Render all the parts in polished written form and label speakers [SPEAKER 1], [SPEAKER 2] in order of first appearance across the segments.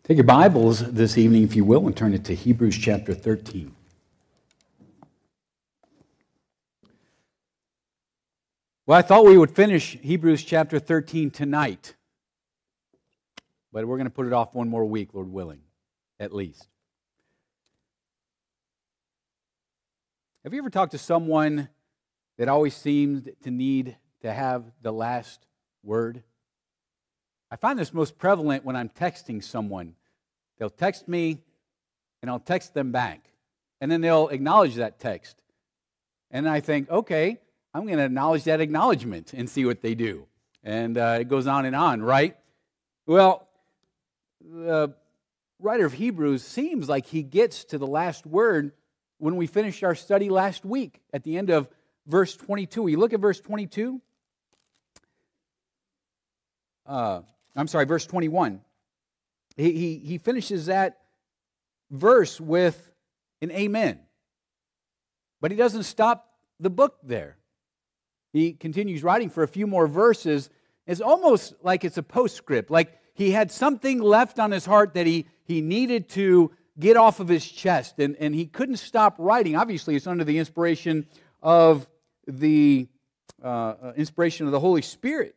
[SPEAKER 1] Take your Bibles this evening, if you will, and turn it to Hebrews chapter 13. Well, I thought we would finish Hebrews chapter 13 tonight, but we're going to put it off one more week, Lord willing, at least. Have you ever talked to someone that always seemed to need to have the last word? I find this most prevalent when I'm texting someone. They'll text me, and I'll text them back. And then they'll acknowledge that text. And I think, okay, I'm going to acknowledge that acknowledgement and see what they do. And it goes on, right? Well, the writer of Hebrews seems like he gets to the last word when we finished our study last week at the end of verse 22. You look at verse 22. Verse 21. He finishes that verse with an amen. But he doesn't stop the book there. He continues writing for a few more verses. It's almost like it's a postscript, like he had something left on his heart that he needed to get off of his chest, and he couldn't stop writing. Obviously, it's under the inspiration of the Holy Spirit.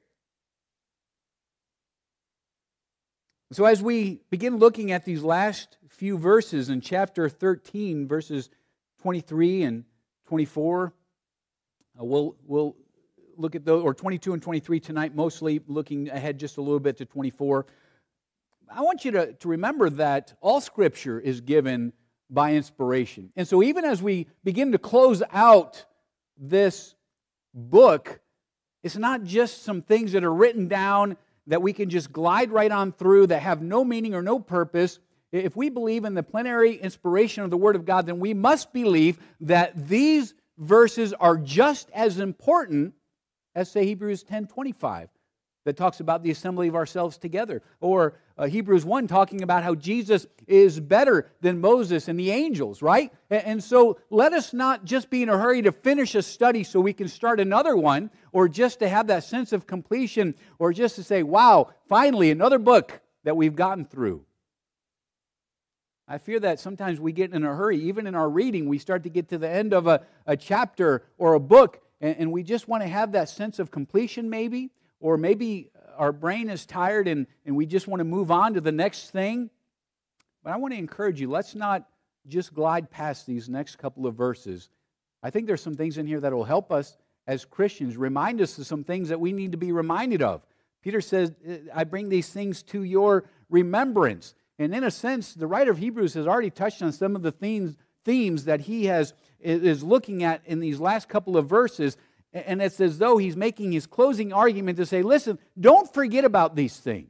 [SPEAKER 1] So as we begin looking at these last few verses in chapter 13, verses 23 and 24, we'll look at those, or 22 and 23 tonight, mostly looking ahead just a little bit to 24. I want you to remember that all Scripture is given by inspiration. And so even as we begin to close out this book, it's not just some things that are written down that we can just glide right on through that have no meaning or no purpose. If we believe in the plenary inspiration of the Word of God, then we must believe that these verses are just as important as, say, Hebrews 10:25, that talks about the assembly of ourselves together, or Hebrews 1 talking about how Jesus is better than Moses and the angels, right? And so let us not just be in a hurry to finish a study so we can start another one, or just to have that sense of completion, or just to say, wow, finally another book that we've gotten through. I fear that sometimes we get in a hurry, even in our reading, we start to get to the end of a chapter or a book, and we just want to have that sense of completion maybe, or maybe our brain is tired and we just want to move on to the next thing. But I want to encourage you, let's not just glide past these next couple of verses. I think there's some things in here that will help us as Christians, remind us of some things that we need to be reminded of. Peter says, I bring these things to your remembrance. And in a sense, the writer of Hebrews has already touched on some of the themes that he is looking at in these last couple of verses. And it's as though he's making his closing argument to say, listen, don't forget about these things.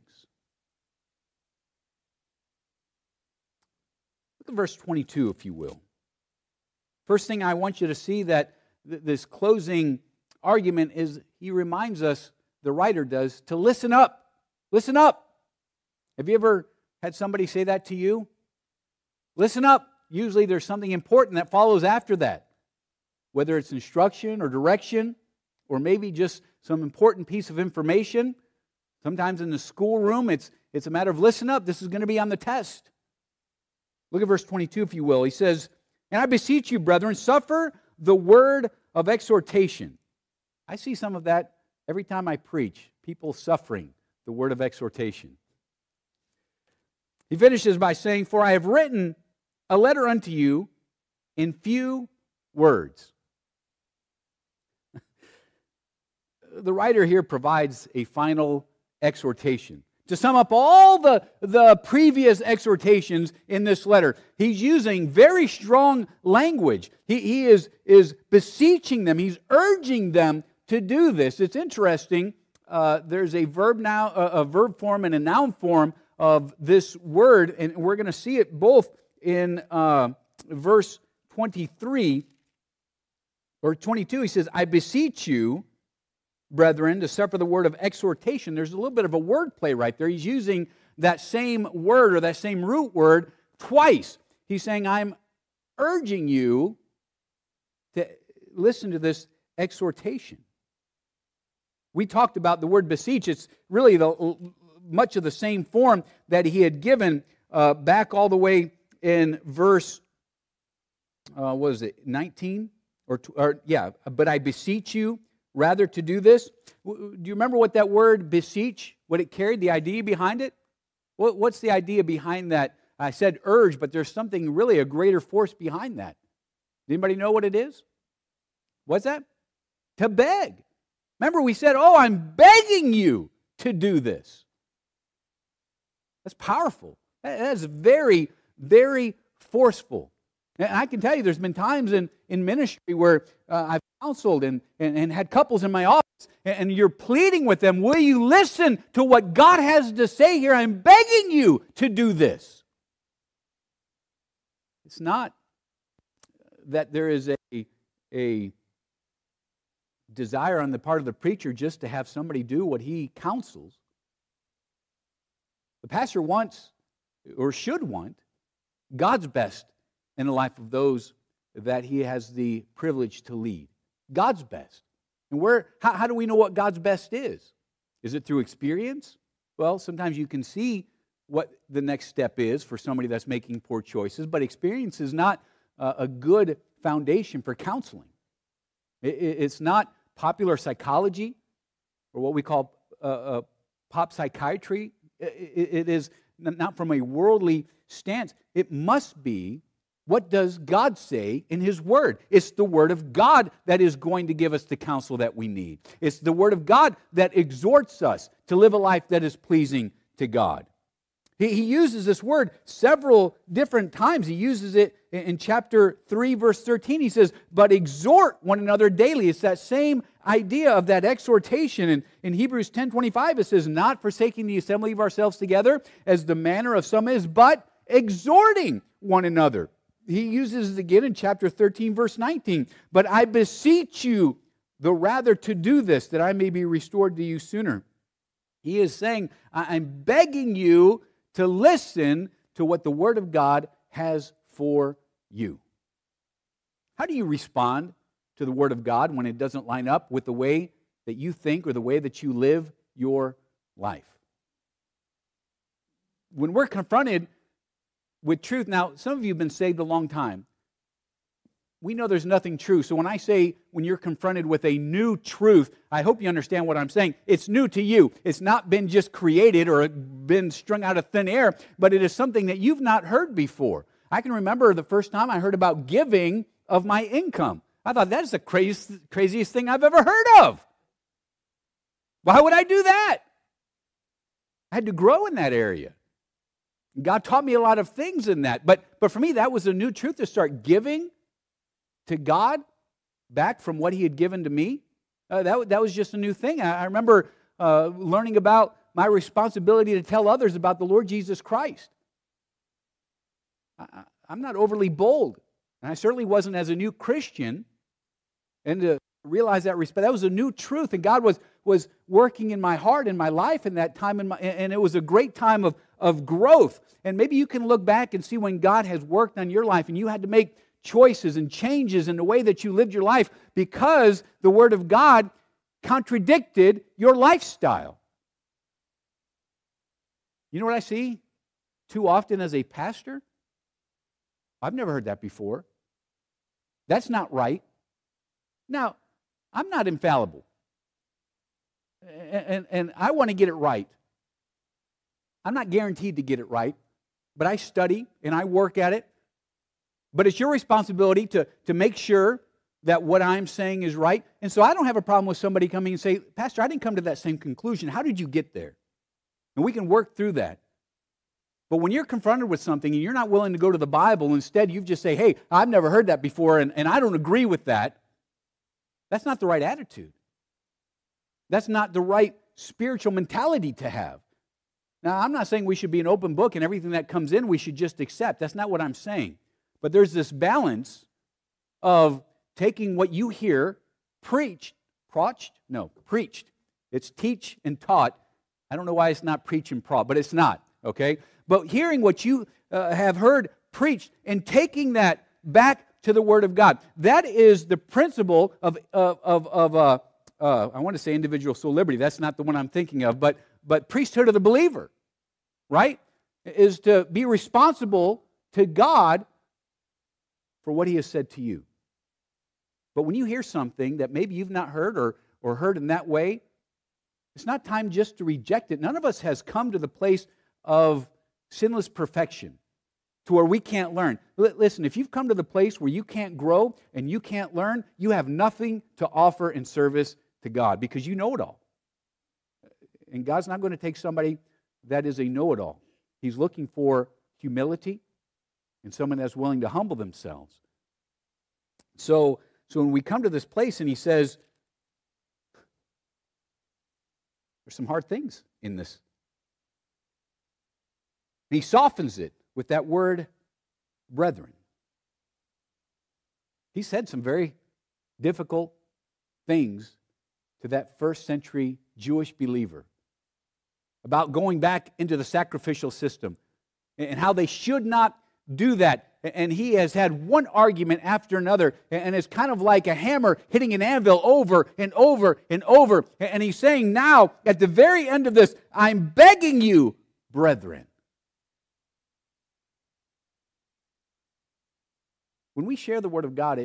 [SPEAKER 1] Look at verse 22, if you will. First thing I want you to see that this closing argument is he reminds us, the writer does, to listen up. Listen up. Have you ever had somebody say that to you? Listen up. Usually there's something important that follows after that. Whether it's instruction or direction, or maybe just some important piece of information. Sometimes in the schoolroom, it's a matter of listen up. This is going to be on the test. Look at verse 22, if you will. He says, and I beseech you, brethren, suffer the word of exhortation. I see some of that every time I preach, people suffering the word of exhortation. He finishes by saying, for I have written a letter unto you in few words. The writer here provides a final exhortation. To sum up all the previous exhortations in this letter, he's using very strong language. He is beseeching them. He's urging them to do this. It's interesting. There's a verb form and a noun form of this word, and we're going to see it both in verse 23 or 22. He says, I beseech you, brethren, to suffer the word of exhortation. There's a little bit of a word play right there. He's using that same word or that same root word twice. He's saying, I'm urging you to listen to this exhortation. We talked about the word beseech. It's really much of the same form that he had given back all the way in verse, what was it, 19? But I beseech you rather to do this. Do you remember what that word beseech, what it carried, the idea behind it? What's the idea behind that? I said urge, but there's something really, a greater force behind that. Does anybody know what it is? What's that? To beg. Remember we said, oh, I'm begging you to do this. That's powerful. That's very, very forceful. And I can tell you there's been times in ministry where I've counseled and had couples in my office, and you're pleading with them, will you listen to what God has to say here? I'm begging you to do this. It's not that there is a desire on the part of the preacher just to have somebody do what he counsels. The pastor wants, or should want, God's best in the life of those that he has the privilege to lead. God's best. And how do we know what God's best is? Is it through experience? Well, sometimes you can see what the next step is for somebody that's making poor choices, but experience is not a good foundation for counseling. It's not popular psychology or what we call pop psychiatry. It is not from a worldly stance. It must be, what does God say in His Word? It's the Word of God that is going to give us the counsel that we need. It's the Word of God that exhorts us to live a life that is pleasing to God. He uses this word several different times. He uses it in chapter 3, verse 13. He says, but exhort one another daily. It's that same idea of that exhortation. In Hebrews 10:25, it says, not forsaking the assembly of ourselves together, as the manner of some is, but exhorting one another. He uses it again in chapter 13, verse 19. But I beseech you, the rather to do this, that I may be restored to you sooner. He is saying, I'm begging you to listen to what the Word of God has for you. How do you respond to the Word of God when it doesn't line up with the way that you think or the way that you live your life? When we're confronted with truth, now some of you have been saved a long time. We know there's nothing true. So when I say when you're confronted with a new truth, I hope you understand what I'm saying. It's new to you. It's not been just created or been strung out of thin air, but it is something that you've not heard before. I can remember the first time I heard about giving of my income. I thought, that is the craziest thing I've ever heard of. Why would I do that? I had to grow in that area. God taught me a lot of things in that. But for me, that was a new truth, to start giving to God back from what He had given to me. That was just a new thing. I remember learning about my responsibility to tell others about the Lord Jesus Christ. I'm not overly bold, and I certainly wasn't as a new Christian. And to realize that respect, that was a new truth, and God was working in my heart, in my life, in that time, and it was a great time of growth. And maybe you can look back and see when God has worked on your life, and you had to make choices and changes in the way that you lived your life because the Word of God contradicted your lifestyle. You know what I see too often as a pastor? I've never heard that before. That's not right. Now, I'm not infallible. And I want to get it right. I'm not guaranteed to get it right, but I study and I work at it. But it's your responsibility to make sure that what I'm saying is right. And so I don't have a problem with somebody coming and say, Pastor, I didn't come to that same conclusion. How did you get there? And we can work through that. But when you're confronted with something and you're not willing to go to the Bible, instead you just say, hey, I've never heard that before and I don't agree with that, that's not the right attitude. That's not the right spiritual mentality to have. Now, I'm not saying we should be an open book and everything that comes in we should just accept. That's not what I'm saying. But there's this balance of taking what you hear preached. It's teach and taught. I don't know why it's not preach and prod, but it's not, okay? But hearing what you have heard preached and taking that back to the Word of God. That is the principle of I want to say individual soul liberty. That's not the one I'm thinking of, but priesthood of the believer, right? is to be responsible to God for what He has said to you. But when you hear something that maybe you've not heard or heard in that way, it's not time just to reject it. None of us has come to the place of sinless perfection to where we can't learn. Listen, if you've come to the place where you can't grow and you can't learn, you have nothing to offer in service to God because you know it all. And God's not going to take somebody that is a know-it-all. He's looking for humility and someone that's willing to humble themselves. So when we come to this place and He says, there's some hard things in this. And He softens it with that word, brethren. He said some very difficult things to that first century Jewish believer about going back into the sacrificial system and how they should not do that. And he has had one argument after another, and it's kind of like a hammer hitting an anvil over and over and over. And he's saying now, at the very end of this, I'm begging you, brethren. When we share the Word of God,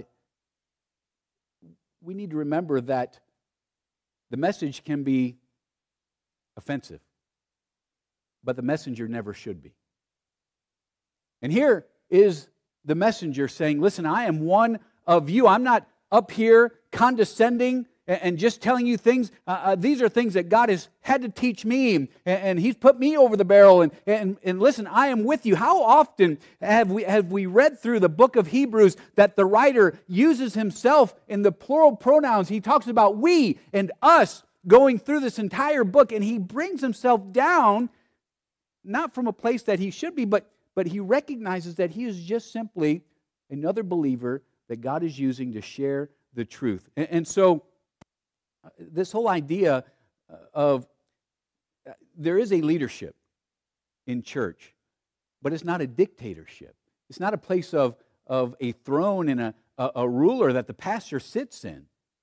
[SPEAKER 1] we need to remember that the message can be offensive, but the messenger never should be. And here is the messenger saying, listen, I am one of you. I'm not up here condescending and just telling you things. These are things that God has had to teach me, and He's put me over the barrel. And listen, I am with you. How often have we read through the book of Hebrews that the writer uses himself in the plural pronouns? He talks about we and us going through this entire book, and he brings himself down, not from a place that he should be, but he recognizes that he is just simply another believer that God is using to share the truth. And so this whole idea of there is a leadership in church, but it's not a dictatorship. It's not a place of a throne and a ruler that the pastor sits in.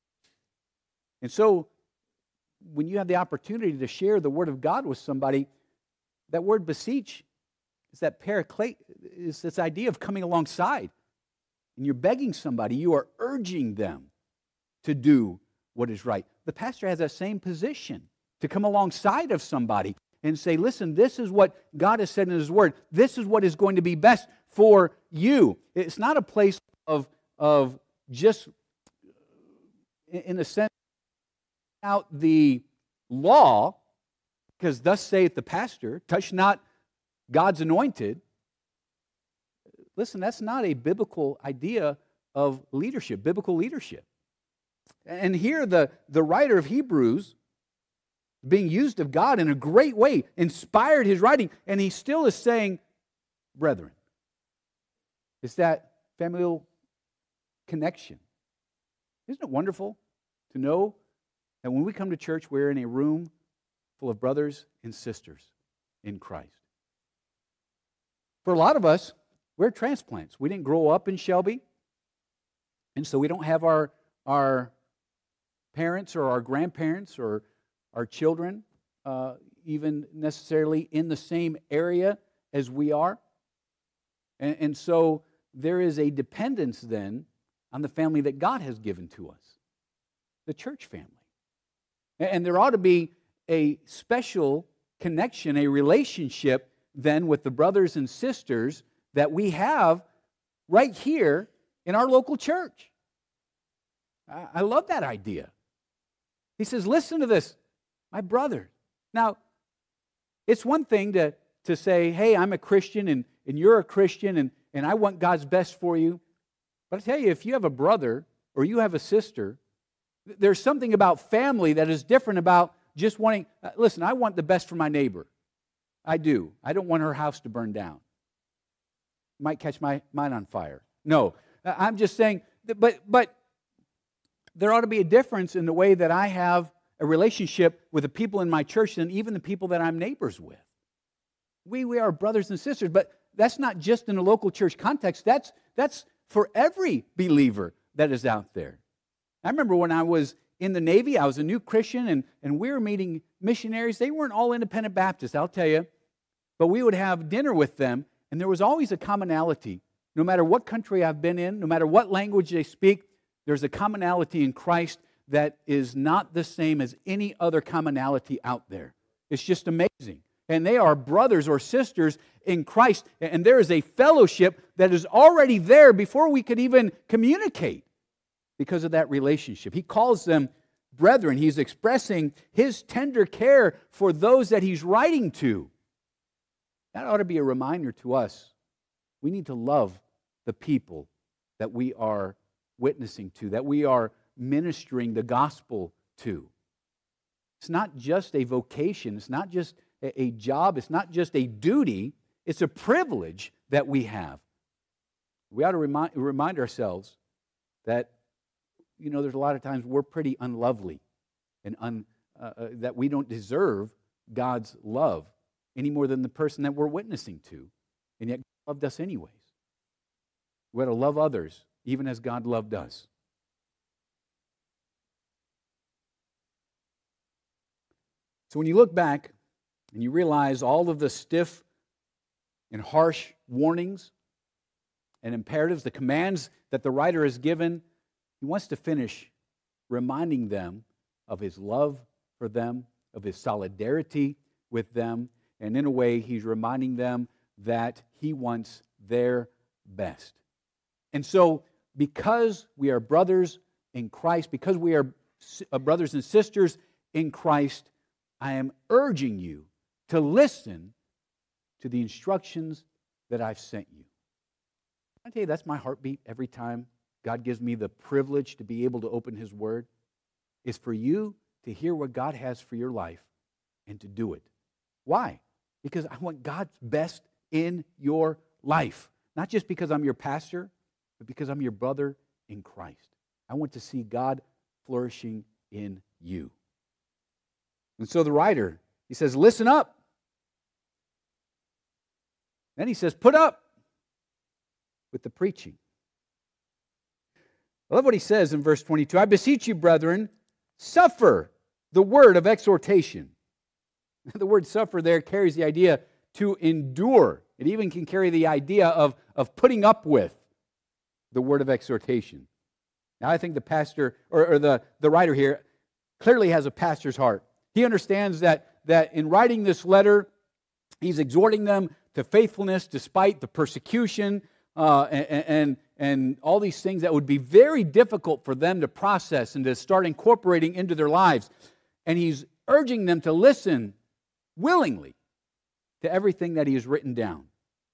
[SPEAKER 1] And so when you have the opportunity to share the Word of God with somebody, that word beseech is that paraklete, is this idea of coming alongside. And you're begging somebody, you are urging them to do what is right. The pastor has that same position, to come alongside of somebody and say, listen, this is what God has said in His Word. This is what is going to be best for you. It's not a place of just, in a sense, out the law, because thus saith the pastor, touch not God's anointed. Listen, that's not a biblical idea of leadership, biblical leadership. And here the writer of Hebrews, being used of God in a great way, inspired his writing, and he still is saying, brethren. It's that familial connection. Isn't it wonderful to know that when we come to church, we're in a room full of brothers and sisters in Christ? For a lot of us, we're transplants. We didn't grow up in Shelby, and so we don't have our parents or our grandparents or our children even necessarily in the same area as we are. And so there is a dependence then on the family that God has given to us, the church family. And there ought to be a special connection, a relationship then with the brothers and sisters that we have right here in our local church. I love that idea. He says, listen to this, my brother. Now, it's one thing to say, hey, I'm a Christian and you're a Christian and I want God's best for you. But I tell you, if you have a brother or you have a sister, there's something about family that is different about just wanting, listen, I want the best for my neighbor. I do. I don't want her house to burn down. Might catch mine on fire. No, I'm just saying, but there ought to be a difference in the way that I have a relationship with the people in my church than even the people that I'm neighbors with. We are brothers and sisters, but that's not just in a local church context. That's for every believer that is out there. I remember when I was in the Navy, I was a new Christian, and we were meeting missionaries. They weren't all independent Baptists, I'll tell you. but we would have dinner with them, and there was always a commonality. No matter what country I've been in, no matter what language they speak, there's a commonality in Christ that is not the same as any other commonality out there. It's just amazing. And they are brothers or sisters in Christ, and there is a fellowship that is already there before we could even communicate because of that relationship. He calls them brethren. He's expressing his tender care for those that he's writing to. That ought to be a reminder to us. We need to love the people that we are witnessing to, that we are ministering the gospel to. It's not just a vocation. It's not just a job. It's not just a duty. It's a privilege that we have. We ought to remind ourselves that, there's a lot of times we're pretty unlovely and that we don't deserve God's love any more than the person that we're witnessing to. And yet God loved us anyways. We ought to love others even as God loved us. So when you look back and you realize all of the stiff and harsh warnings and imperatives, the commands that the writer has given, he wants to finish reminding them of his love for them, of his solidarity with them, and in a way, he's reminding them that he wants their best. And so, because we are brothers in Christ, because we are brothers and sisters in Christ, I am urging you to listen to the instructions that I've sent you. I tell you, that's my heartbeat every time God gives me the privilege to be able to open his word, is for you to hear what God has for your life and to do it. Why? Because I want God's best in your life. Not just because I'm your pastor, but because I'm your brother in Christ. I want to see God flourishing in you. And so the writer, he says, listen up. Then he says, put up with the preaching. I love what he says in verse 22. I beseech you, brethren, suffer the word of exhortation. The word suffer there carries the idea to endure. It even can carry the idea of putting up with the word of exhortation. Now, I think the pastor, or the writer here, clearly has a pastor's heart. He understands that in writing this letter, he's exhorting them to faithfulness despite the persecution and all these things that would be very difficult for them to process and to start incorporating into their lives. And he's urging them to listen willingly to everything that he has written down.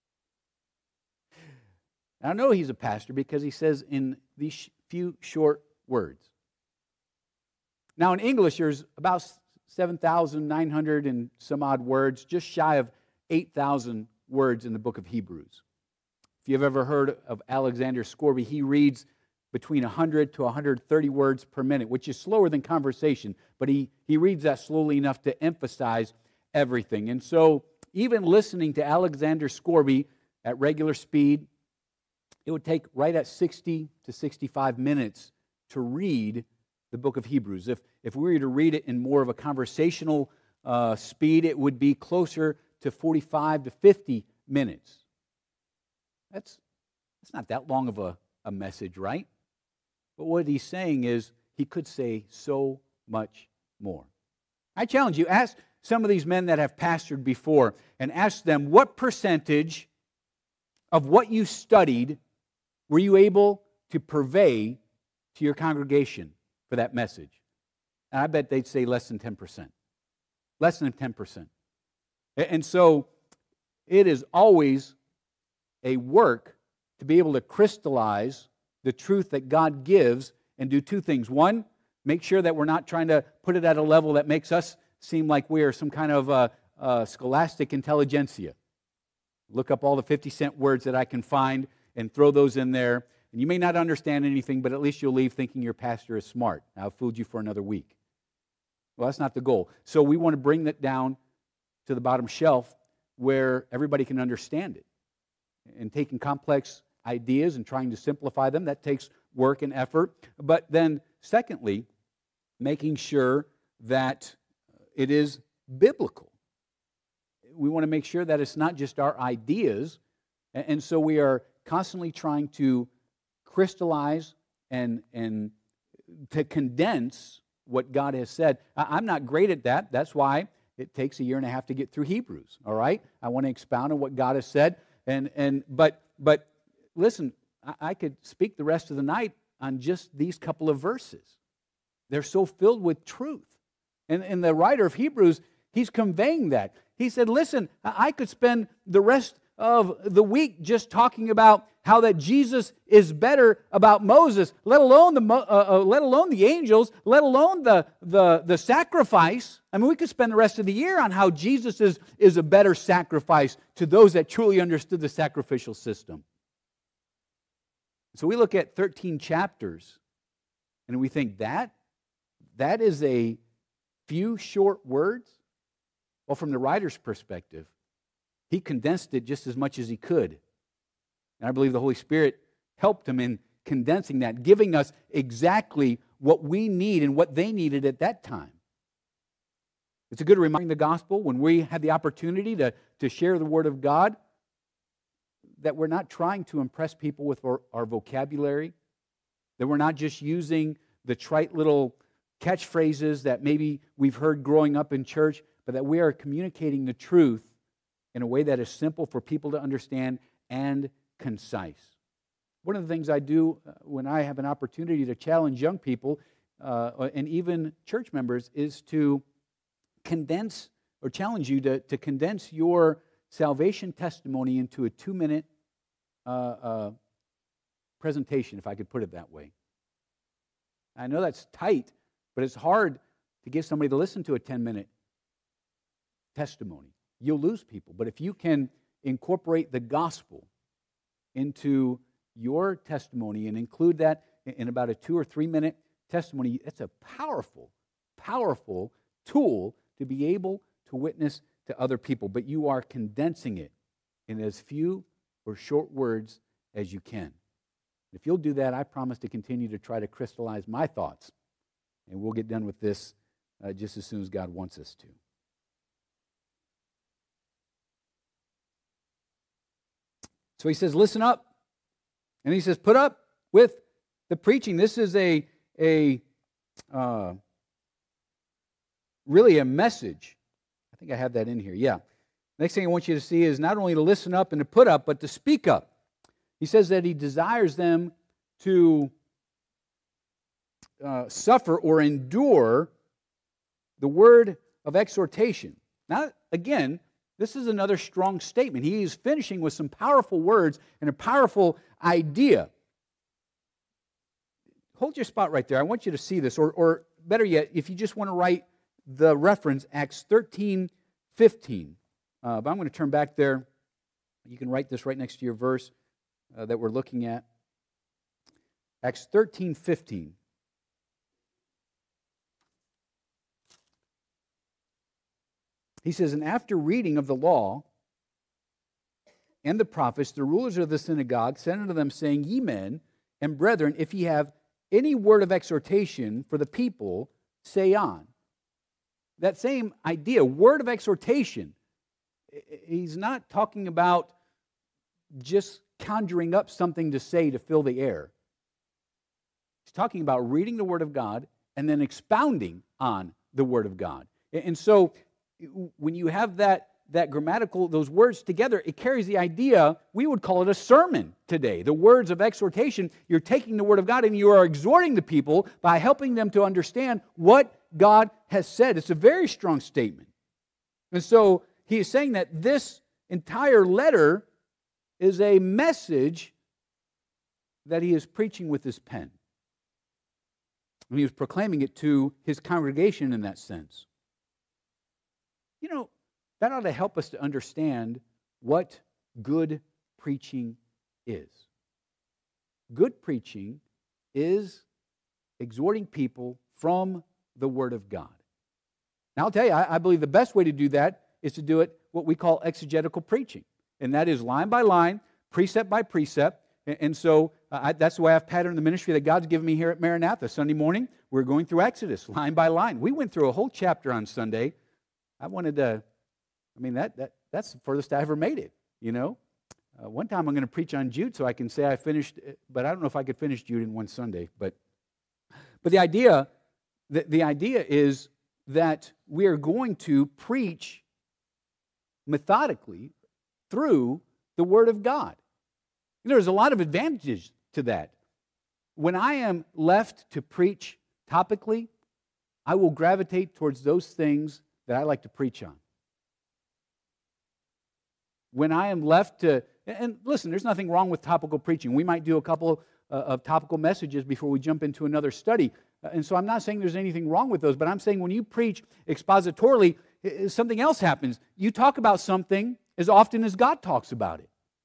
[SPEAKER 1] I know he's a pastor because he says in these few short words. Now in English, there's about 7,900 and some odd words, just shy of 8,000 words in the book of Hebrews. If you've ever heard of Alexander Scourby, he reads between 100 to 130 words per minute, which is slower than conversation, but he reads that slowly enough to emphasize everything. And so even listening to Alexander Scourby at regular speed, it would take right at 60 to 65 minutes to read the book of Hebrews. If we were to read it in more of a conversational speed, it would be closer to 45 to 50 minutes. That's not that long of a message, right? But what he's saying is he could say so much more. I challenge you, ask some of these men that have pastored before and ask them what percentage of what you studied were you able to purvey to your congregation for that message? And I bet they'd say less than 10%. Less than 10%. And so it is always a work to be able to crystallize the truth that God gives and do two things. One, make sure that we're not trying to put it at a level that makes us seem like we are some kind of scholastic intelligentsia. Look up all the 50-cent words that I can find and throw those in there. And you may not understand anything, but at least you'll leave thinking your pastor is smart. I've fooled you for another week. Well, that's not the goal. So we want to bring that down to the bottom shelf where everybody can understand it. And taking complex ideas and trying to simplify them, that takes work and effort. But then, secondly, making sure that it is biblical. we want to make sure that it's not just our ideas. And so we are constantly trying to crystallize and to condense what God has said. I'm not great at that. That's why it takes a year and a half to get through Hebrews, all right? I want to expound on what God has said. But listen, I could speak the rest of the night on just these couple of verses. They're so filled with truth. And the writer of Hebrews, he's conveying that. He said, listen, I could spend the rest of the week just talking about how that Jesus is better about Moses, let alone the angels, let alone the sacrifice. I mean, we could spend the rest of the year on how Jesus is a better sacrifice to those that truly understood the sacrificial system. So we look at 13 chapters, and we think that is a few short words. Well, from the writer's perspective, he condensed it just as much as he could. And I believe the Holy Spirit helped him in condensing that, giving us exactly what we need and what they needed at that time. It's a good reminder in the gospel when we have the opportunity to share the Word of God, that we're not trying to impress people with our vocabulary, that we're not just using the trite little catchphrases that maybe we've heard growing up in church, but that we are communicating the truth in a way that is simple for people to understand and concise. One of the things I do when I have an opportunity to challenge young people and even church members is to condense or challenge you to condense your salvation testimony into a 2-minute presentation, if I could put it that way. I know that's tight, but it's hard to get somebody to listen to a 10-minute testimony. You'll lose people. But if you can incorporate the gospel into your testimony and include that in about a 2 or 3 minute testimony, it's a powerful, powerful tool to be able to witness to other people. But you are condensing it in as few or short words as you can. If you'll do that, I promise to continue to try to crystallize my thoughts. And we'll get done with this just as soon as God wants us to. So he says, listen up. And he says, put up with the preaching. This is really a message. I think I have that in here. Yeah. Next thing I want you to see is not only to listen up and to put up, but to speak up. He says that he desires them to suffer or endure the word of exhortation. Now, again, this is another strong statement. He is finishing with some powerful words and a powerful idea. Hold your spot right there. I want you to see this. Or better yet, if you just want to write the reference, Acts 13:15. But I'm going to turn back there. You can write this right next to your verse that we're looking at. Acts 13:15. He says, and after reading of the law and the prophets, the rulers of the synagogue sent unto them, saying, Ye men and brethren, if ye have any word of exhortation for the people, say on. That same idea, word of exhortation. He's not talking about just conjuring up something to say to fill the air. He's talking about reading the Word of God and then expounding on the Word of God. And so when you have that grammatical, those words together, it carries the idea, we would call it a sermon today. The words of exhortation, you're taking the Word of God and you are exhorting the people by helping them to understand what God has said. It's a very strong statement. And so he is saying that this entire letter is a message that he is preaching with his pen. And he was proclaiming it to his congregation in that sense. You know, that ought to help us to understand what good preaching is. Good preaching is exhorting people from the Word of God. Now, I'll tell you, I believe the best way to do that is to do it what we call exegetical preaching. And that is line by line, precept by precept. And so that's the way I've patterned the ministry that God's given me here at Maranatha. Sunday morning, we're going through Exodus line by line. We went through a whole chapter on Sunday. I wanted to, that that's the furthest I ever made it, you know. One time I'm going to preach on Jude so I can say I finished, but I don't know if I could finish Jude in one Sunday. But the idea is that we are going to preach methodically through the Word of God. There's a lot of advantages to that. When I am left to preach topically, I will gravitate towards those things that I like to preach on. When I am left to, and listen, there's nothing wrong with topical preaching. We might do a couple of topical messages before we jump into another study. And so I'm not saying there's anything wrong with those, but I'm saying when you preach expositorily, something else happens. You talk about something as often as God talks about it.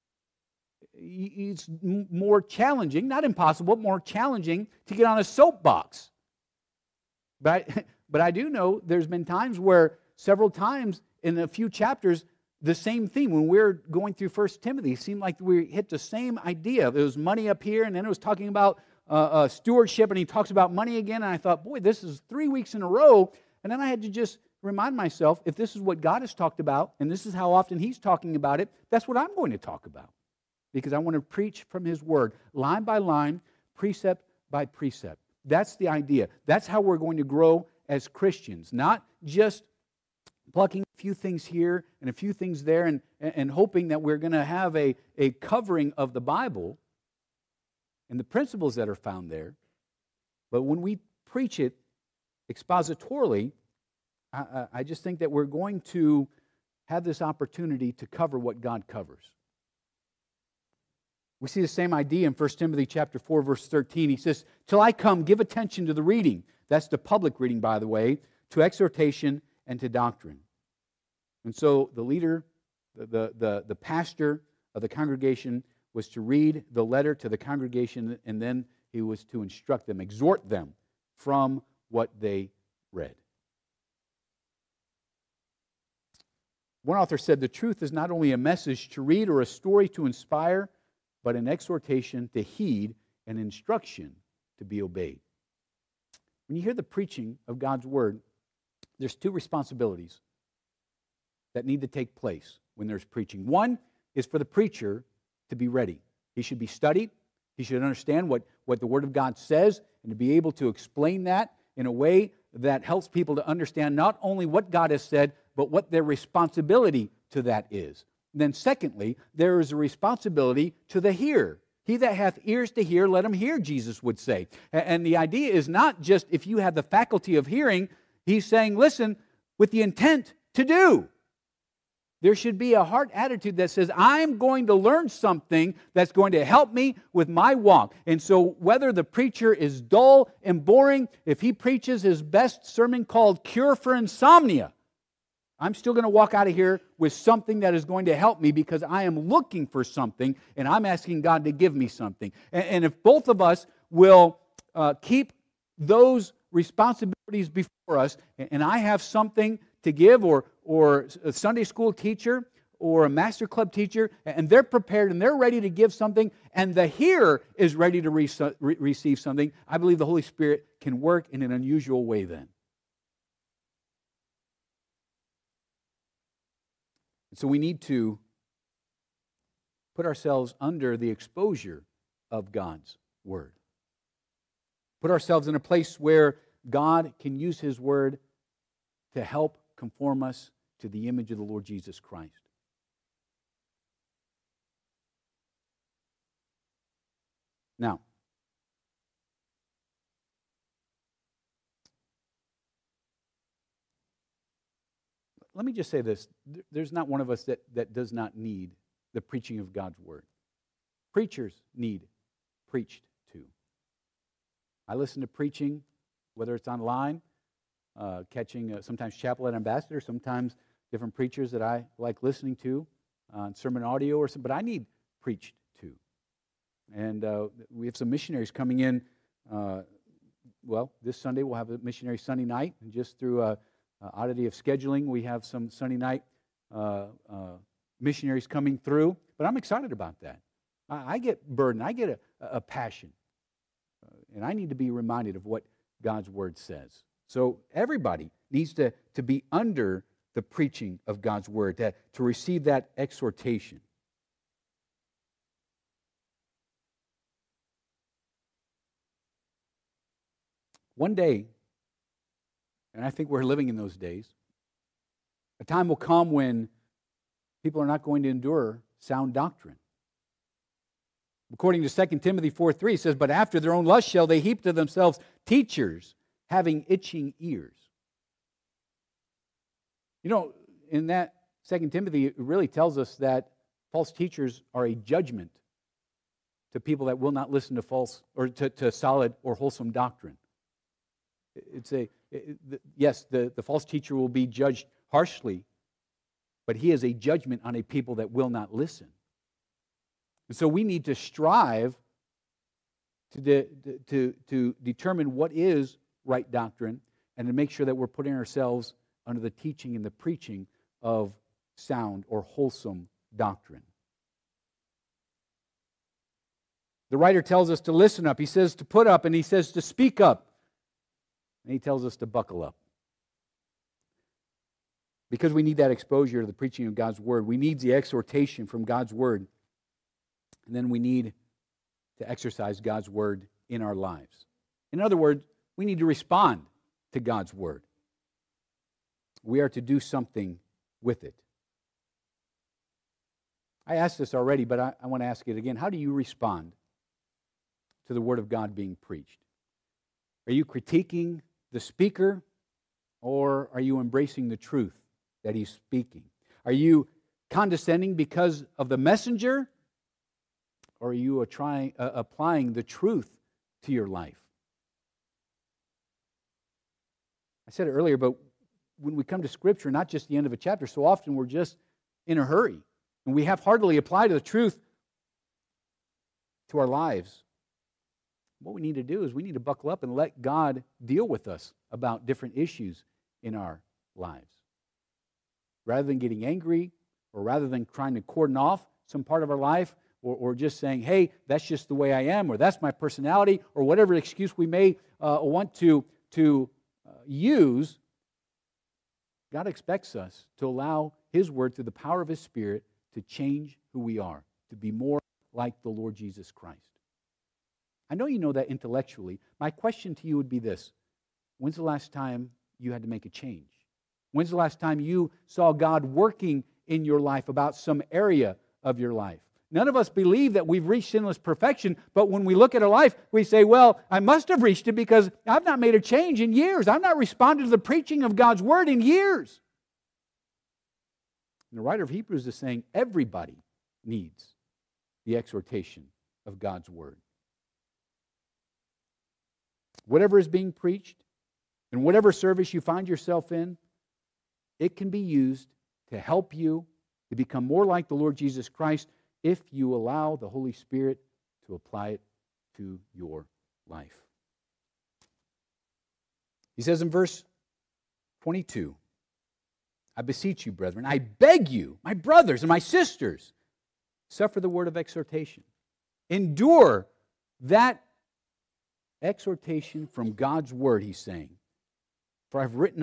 [SPEAKER 1] It's more challenging, not impossible, more challenging to get on a soapbox. But I do know there's been times where several times in a few chapters, the same theme. When we're going through 1 Timothy, it seemed like we hit the same idea. There was money up here, and then it was talking about stewardship, and he talks about money again, and I thought, boy, this is 3 weeks in a row. And then I had to just remind myself, if this is what God has talked about, and this is how often He's talking about it, that's what I'm going to talk about. Because I want to preach from His Word, line by line, precept by precept. That's the idea. That's how we're going to grow as Christians, not just plucking a few things here and a few things there and hoping that we're going to have a covering of the Bible and the principles that are found there. But when we preach it expositorily, I just think that we're going to have this opportunity to cover what God covers. We see the same idea in 1 Timothy chapter 4, verse 13. He says, "Till I come, give attention to the reading." That's the public reading, by the way, to exhortation and to doctrine. And so the leader, the pastor of the congregation was to read the letter to the congregation, and then he was to instruct them, exhort them from what they read. One author said, "The truth is not only a message to read or a story to inspire, but an exhortation to heed and instruction to be obeyed." When you hear the preaching of God's Word, there's two responsibilities that need to take place when there's preaching. One is for the preacher to be ready. He should be studied. He should understand what the Word of God says and to be able to explain that in a way that helps people to understand not only what God has said, but what their responsibility to that is. And then secondly, there is a responsibility to the hearer. He that hath ears to hear, let him hear, Jesus would say. And the idea is not just if you have the faculty of hearing. He's saying, listen, with the intent to do. There should be a heart attitude that says, I'm going to learn something that's going to help me with my walk. And so whether the preacher is dull and boring, if he preaches his best sermon called Cure for Insomnia, I'm still going to walk out of here with something that is going to help me because I am looking for something and I'm asking God to give me something. And if both of us will keep those responsibilities before us, and I have something to give, or a Sunday school teacher or a master club teacher, and they're prepared and they're ready to give something, and the hearer is ready to receive something, I believe the Holy Spirit can work in an unusual way then. So we need to put ourselves under the exposure of God's Word. Put ourselves in a place where God can use His Word to help conform us to the image of the Lord Jesus Christ. Now, let me just say this. There's not one of us that does not need the preaching of God's Word. Preachers need preached to. I listen to preaching, whether it's online, catching sometimes Chapel at Ambassador, sometimes different preachers that I like listening to on sermon audio or something, but I need preached to. And we have some missionaries coming in. This Sunday we'll have a missionary Sunday night, and just through oddity of scheduling, we have some Sunday night missionaries coming through, but I'm excited about that. I get burdened, I get a passion, and I need to be reminded of what God's Word says. So everybody needs to be under the preaching of God's word, to receive that exhortation. One day, and I think we're living in those days, a time will come when people are not going to endure sound doctrine. According to 2 Timothy 4:3, it says, "But after their own lust shall they heap to themselves teachers having itching ears." You know, in that 2 Timothy, it really tells us that false teachers are a judgment to people that will not listen to false or to solid or wholesome doctrine. Yes, the false teacher will be judged harshly, but he is a judgment on a people that will not listen. And so we need to strive to determine what is right doctrine and to make sure that we're putting ourselves under the teaching and the preaching of sound or wholesome doctrine. The writer tells us to listen up. He says to put up, and he says to speak up. And he tells us to buckle up. Because we need that exposure to the preaching of God's word. We need the exhortation from God's word. And then we need to exercise God's word in our lives. In other words, we need to respond to God's word. We are to do something with it. I asked this already, but I want to ask it again. How do you respond to the word of God being preached? Are you critiquing the speaker, or are you embracing the truth that he's speaking? Are you condescending because of the messenger, or are you applying the truth to your life? I said it earlier, but when we come to Scripture, not just the end of a chapter, so often we're just in a hurry, and we have hardly applied the truth to our lives. What we need to do is we need to buckle up and let God deal with us about different issues in our lives. Rather than getting angry, or rather than trying to cordon off some part of our life, or just saying, hey, that's just the way I am, or that's my personality, or whatever excuse we may want to use, God expects us to allow His Word, through the power of His Spirit, to change who we are, to be more like the Lord Jesus Christ. I know you know that intellectually. My question to you would be this: when's the last time you had to make a change? When's the last time you saw God working in your life about some area of your life? None of us believe that we've reached sinless perfection, but when we look at our life, we say, well, I must have reached it because I've not made a change in years. I've not responded to the preaching of God's Word in years. And the writer of Hebrews is saying everybody needs the exhortation of God's Word. Whatever is being preached, and whatever service you find yourself in, it can be used to help you to become more like the Lord Jesus Christ if you allow the Holy Spirit to apply it to your life. He says in verse 22, I beseech you, brethren, I beg you, my brothers and my sisters, suffer the word of exhortation. Endure that exhortation from God's word, he's saying. For I've written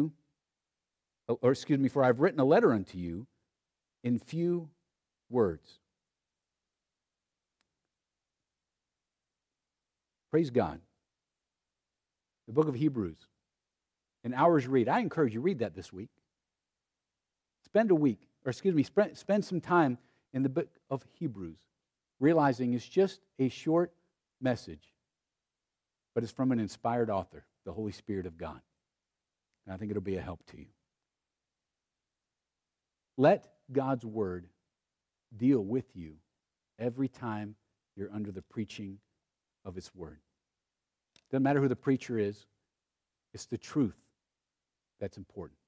[SPEAKER 1] a letter unto you in few words. Praise God. The book of Hebrews, an hour's read. I encourage you, read that this week. Spend some time in the book of Hebrews, realizing it's just a short message, but it's from an inspired author, the Holy Spirit of God. And I think it'll be a help to you. Let God's word deal with you every time you're under the preaching of its word. Doesn't matter who the preacher is, it's the truth that's important.